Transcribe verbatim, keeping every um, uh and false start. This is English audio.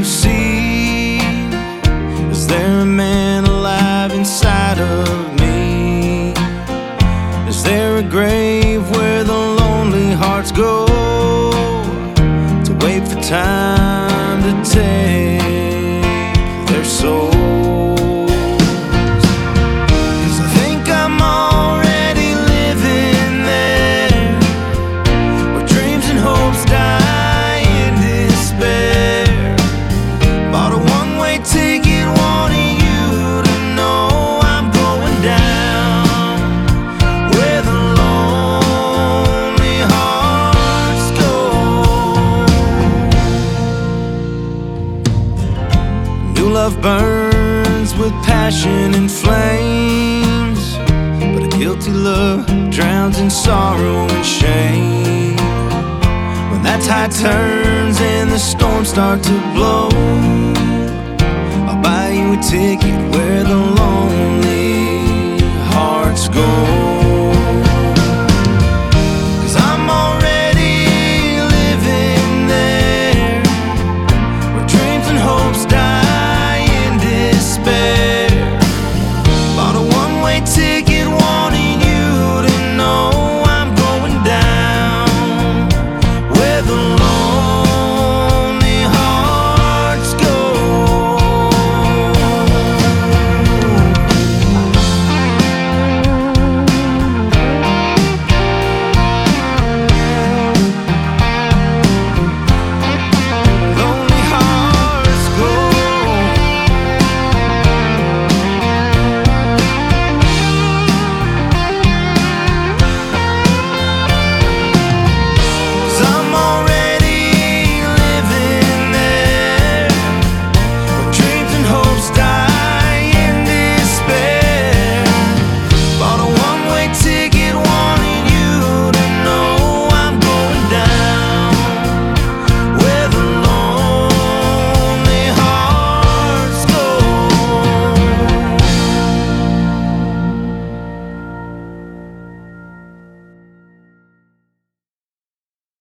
see? Is there a man alive inside of me? Is there a grave where the lonely hearts go to wait for time to take their souls? Love burns with passion and flames, but a guilty love drowns in sorrow and shame. When that tide turns and the storms start to blow, I'll buy you a ticket where the lone